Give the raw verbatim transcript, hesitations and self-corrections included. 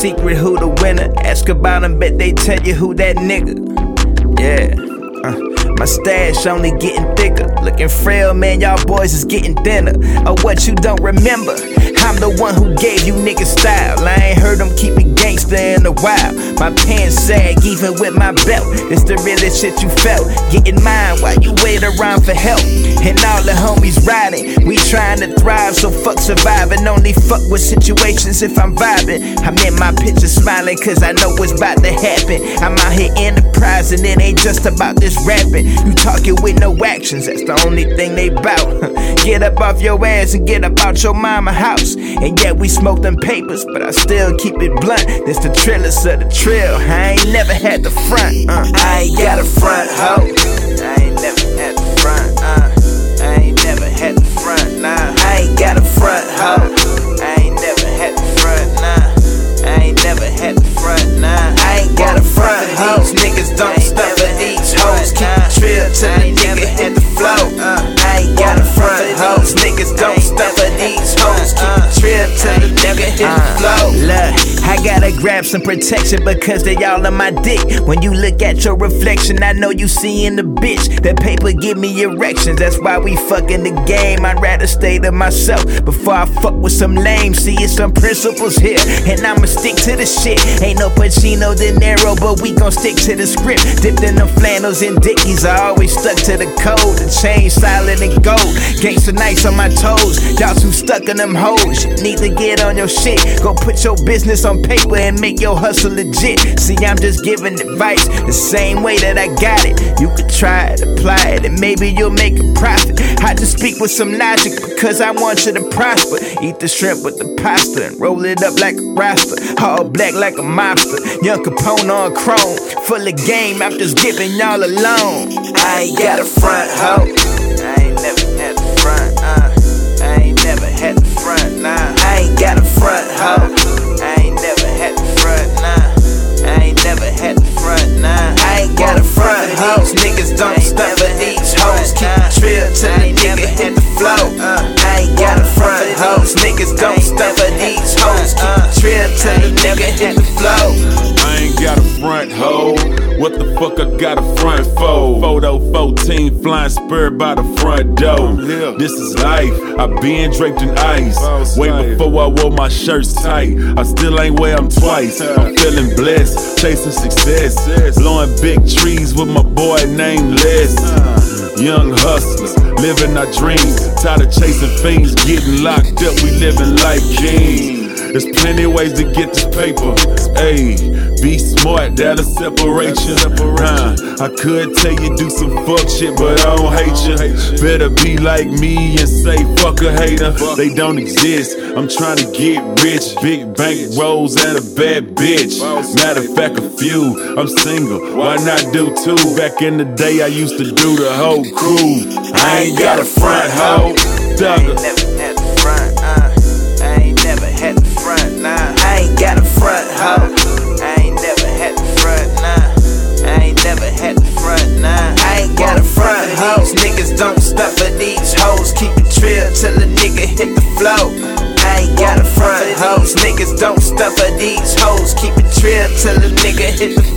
secret who the winner. Ask about them, bet they tell you who that nigga. Yeah. Uh, my stash only getting thicker. Looking frail, man, y'all boys is getting thinner. Or what you don't remember, I'm the one who gave you niggas style. I ain't heard them keep it gangster in a while. My pants sag even with my belt. It's the realest shit you felt. Getting mine while you wait around for help. And all the homies riding, we trying to thrive, so fuck surviving. Only fuck with situations if I'm vibing. I'm in my picture smiling cause I know what's about to happen. I'm out here enterprising, it ain't just about this rapping. You talking with no actions, that's the only thing they bout. Get up off your ass and get up out your mama house. And yeah, we smoke them papers, but I still keep it blunt. This the trillers of the trill, I ain't never had the front. uh. I ain't got a front, ho. I ain't never had the front, uh. I ain't never had the front, nah. I ain't got a front, ho. I ain't never had the front, nah. I ain't never had the front, nah. I ain't got a front, ho. These niggas don't stuff for these hoes. Keep it trill till the nigga hit the flow. uh. I ain't got a front, ho. These niggas don't stuff for these hoes. Keep it trill till the nigga hit the flow. Look, I gotta grab some protection because they all on my dick. When you look at your reflection, I know you seeing the bitch. That paper give me erections, that's why we fucking the game. I'd rather stay to myself before I fuck with some lame. See, it's some principles here, and I'ma stick to the shit. Ain't no Pacino De Niro, but we gon' stick to the script. Dipped in them flannels and dickies, I always stuck to the code. The chain solid and gold, gangsta nights on my toes. Y'all too stuck in them hoes, you need to get on your shit. Go put your business on paper and make your hustle legit. See, I'm just giving advice the same way that I got it. You could try it, apply it, and maybe you'll make a profit. I just speak with some logic because I want you to prosper. Eat the shrimp with the pasta and roll it up like a rasta. All black like a mobster, Young Capone on chrome. Full of game, I'm just giving y'all alone. I ain't got a front, ho. I ain't never had the front, uh. I ain't never had the front, nah. I ain't got a front, ho. I ain't never had the front, nah. I ain't never had the front, nah. I ain't got a front, ho. These niggas don't stuff for these hoes. Keep it trill till the nigga hit the flow. uh. I ain't got a front, ho. These niggas don't stuff for these hoes. Keep it trill till the nigga hit the flow. I ain't got a front, ho. What the fuck I got a front for? Photo fourteen flying spurred by the front door. This is life, I been draped in ice. Way before I wore my shirts tight. I still ain't where I'm twice. I'm feeling blessed, chasing success. Blowing big trees with my boy named Les. Young hustlers, living our dreams. Tired of chasing fiends, getting locked up, we living like kings. There's plenty of ways to get this paper. Ayy, be smart, that'll separate you. Huh, I could tell you do some fuck shit, but I don't hate you. Better be like me and say fuck a hater. They don't exist. I'm trying to get rich. Big bank rolls and a bad bitch. Matter of fact, a few. I'm single, why not do two? Back in the day, I used to do the whole crew. I ain't got a front, ho. Dugger. Had the front, nah. I ain't got a front, ho. I ain't never had the front, nah. I ain't never had the front, nah. I ain't got a front, ho. These niggas don't stuff for these hoes. Keep it trill till the nigga hit the flow. I ain't got a front, ho. These niggas don't stuff for these hoes. Keep it trill till the nigga hit the